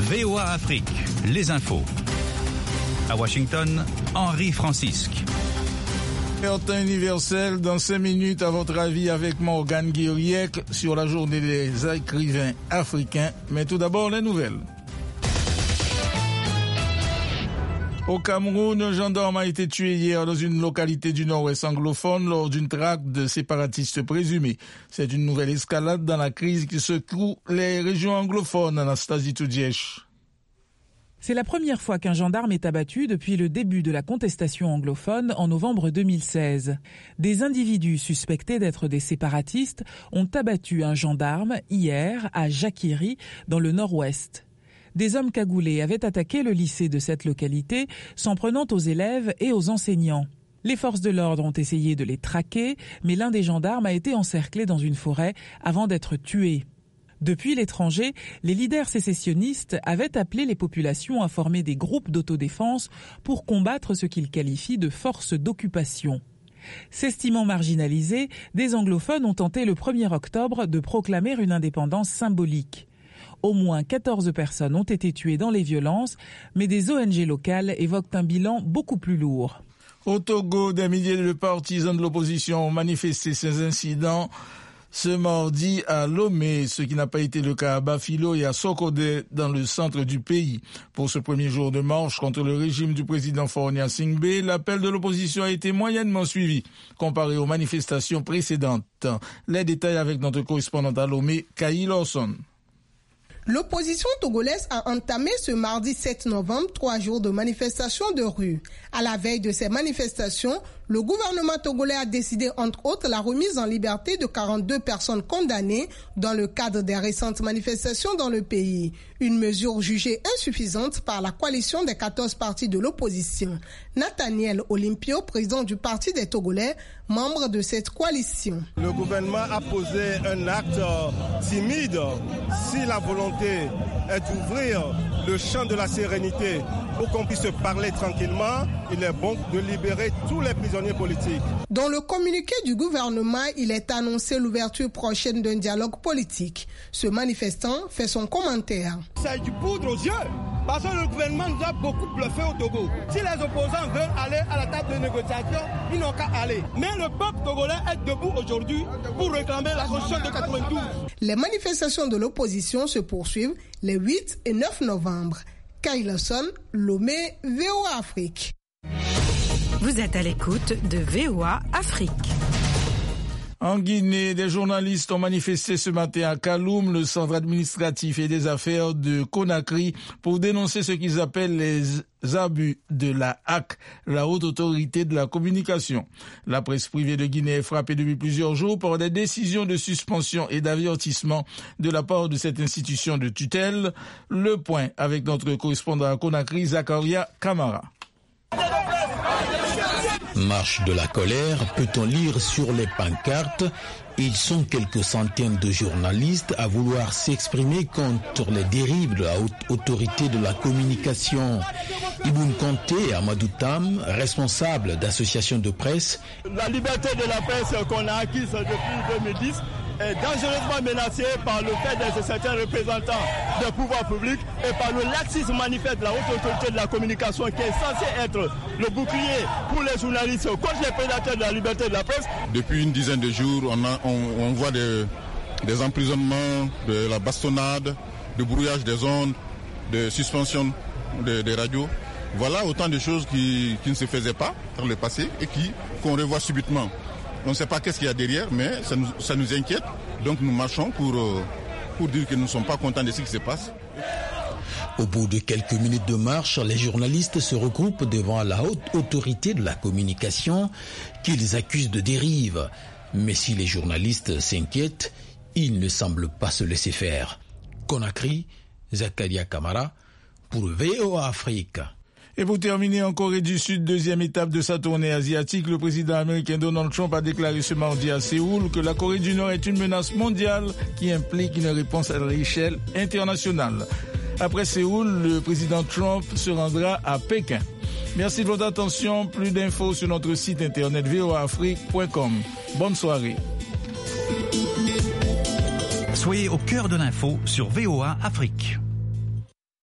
VOA Afrique, les infos. À Washington, Henri Francisque. Temps universel dans 5 minutes à votre avis avec Morgane Guiriec sur la journée des écrivains africains. Mais tout d'abord les nouvelles. Au Cameroun, un gendarme a été tué hier dans une localité du nord-ouest anglophone lors d'une traque de séparatistes présumés. C'est une nouvelle escalade dans la crise qui secoue les régions anglophones. Anastasie Toudièche. C'est la première fois qu'un gendarme est abattu depuis le début de la contestation anglophone en novembre 2016. Des individus suspectés d'être des séparatistes ont abattu un gendarme hier à Jakiri, dans le nord-ouest. Des hommes cagoulés avaient attaqué le lycée de cette localité, s'en prenant aux élèves et aux enseignants. Les forces de l'ordre ont essayé de les traquer, mais l'un des gendarmes a été encerclé dans une forêt avant d'être tué. Depuis l'étranger, les leaders sécessionnistes avaient appelé les populations à former des groupes d'autodéfense pour combattre ce qu'ils qualifient de forces d'occupation. S'estimant marginalisés, des anglophones ont tenté le 1er octobre de proclamer une indépendance symbolique. Au moins 14 personnes ont été tuées dans les violences, mais des ONG locales évoquent un bilan beaucoup plus lourd. Au Togo, des milliers de partisans de l'opposition ont manifesté ces incidents ce mardi à Lomé, ce qui n'a pas été le cas à Bafilo et à Sokodé dans le centre du pays. Pour ce premier jour de marche contre le régime du président Fornia Singbe, l'appel de l'opposition a été moyennement suivi comparé aux manifestations précédentes. Les détails avec notre correspondante à Lomé, Kaï Lawson. L'opposition togolaise a entamé ce mardi 7 novembre 3 jours de manifestations de rue. À la veille de ces manifestations, le gouvernement togolais a décidé entre autres la remise en liberté de 42 personnes condamnées dans le cadre des récentes manifestations dans le pays. Une mesure jugée insuffisante par la coalition des 14 partis de l'opposition. Nathaniel Olympio, président du Parti des Togolais, membre de cette coalition. Le gouvernement a posé un acte timide. Si la volonté est d'ouvrir le champ de la sérénité pour qu'on puisse parler tranquillement, il est bon de libérer tous les prisonniers politiques. Dans le communiqué du gouvernement, il est annoncé l'ouverture prochaine d'un dialogue politique. Ce manifestant fait son commentaire. C'est du poudre aux yeux, parce que le gouvernement nous a beaucoup bluffé au Togo. Si les opposants veulent aller à la table de négociation, ils n'ont qu'à aller. Mais le peuple togolais est debout aujourd'hui pour réclamer la constitution de 92. Les manifestations de l'opposition se poursuivent les 8 et 9 novembre. Kaï Lawson, Lomé, VOA Afrique. Vous êtes à l'écoute de VOA Afrique. En Guinée, des journalistes ont manifesté ce matin à Kaloum, le centre administratif et des affaires de Conakry, pour dénoncer ce qu'ils appellent les abus de la HAC, la haute autorité de la communication. La presse privée de Guinée est frappée depuis plusieurs jours par des décisions de suspension et d'avertissement de la part de cette institution de tutelle. Le point avec notre correspondant à Conakry, Zakaria Kamara. Marche de la colère, peut-on lire sur les pancartes. Ils sont quelques centaines de journalistes à vouloir s'exprimer contre les dérives de la haute autorité de la communication. Iboun Konté et Amadou Tam, responsables d'associations de presse. La liberté de la presse qu'on a acquise depuis 2010 est dangereusement menacée par le fait de certains représentants des pouvoirs publics et par le laxisme manifeste de la haute autorité de la communication qui est censé être le bouclier pour les journalistes contre les prédateurs de la liberté de la presse. Depuis une dizaine de jours, on voit des emprisonnements, de la bastonnade, de brouillage des ondes, de suspension des radios. Voilà autant de choses qui ne se faisaient pas dans le passé et qu'on revoit subitement. On ne sait pas qu'est-ce qu'il y a derrière, mais ça nous inquiète. Donc nous marchons pour dire que nous ne sommes pas contents de ce qui se passe. Au bout de quelques minutes de marche, les journalistes se regroupent devant la haute autorité de la communication qu'ils accusent de dérive. Mais si les journalistes s'inquiètent, ils ne semblent pas se laisser faire. Conakry, Zakaria Kamara, pour VOA Afrique. Et pour terminer, en Corée du Sud, deuxième étape de sa tournée asiatique, le président américain Donald Trump a déclaré ce mardi à Séoul que la Corée du Nord est une menace mondiale qui implique une réponse à l'échelle internationale. Après Séoul, le président Trump se rendra à Pékin. Merci de votre attention. Plus d'infos sur notre site internet voaafrique.com. Bonne soirée. Soyez au cœur de l'info sur VOA Afrique.